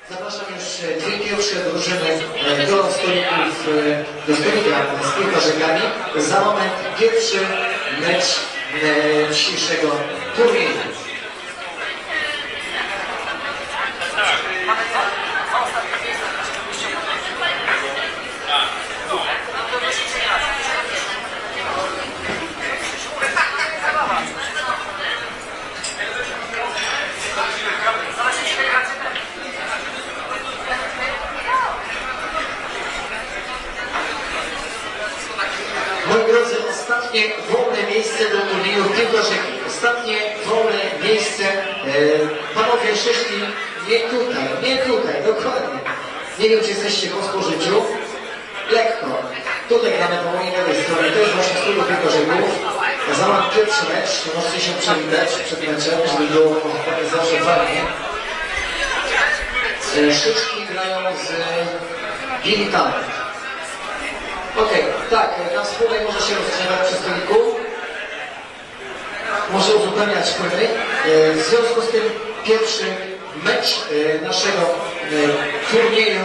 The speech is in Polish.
Zapraszam już dwie pierwsze drużyny do stolików, do stolika z piłkarzykami. Za moment pierwszy mecz dzisiejszego turnieju. Moi drodzy, ostatnie wolne miejsce do turnieju piłkarzyki. Ostatnie wolne miejsce. Panowie szeszli nie tutaj, dokładnie. Nie wiem, czy jesteście po spożyciu. Lekko. Tutaj gramy po mojej lewej stronie. To jest właśnie studio piłkarzyków. Za mam pierwszy mecz. Możecie się przywitać przed meczem, żeby było zawsze fajnie. Szyczki grają z Bilitami. Okej, tak, na wspólnej może się rozgrzewać przy stoliku. Może uzupełniać płyny. W związku z tym pierwszy mecz naszego turnieju